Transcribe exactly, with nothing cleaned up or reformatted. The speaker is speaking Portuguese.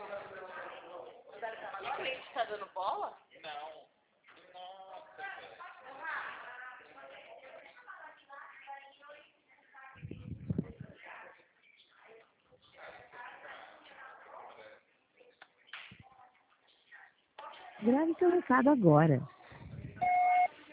E o cliente tá dando bola? Não. Nossa, velho. Grave seu recado agora.